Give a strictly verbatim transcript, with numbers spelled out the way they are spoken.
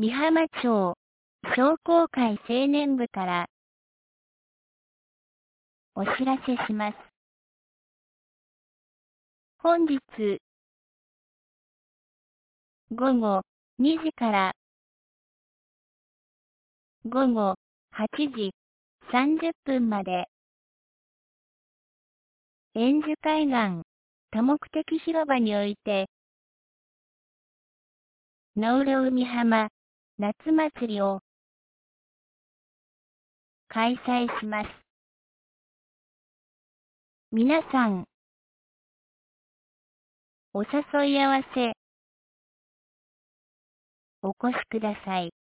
美浜町商工会青年部からお知らせします。本日午後にじから午後はちじさんじゅっぷんまで円珠海岸多目的広場においてノウロウ美浜夏祭りを開催します。皆さんお誘い合わせお越しください。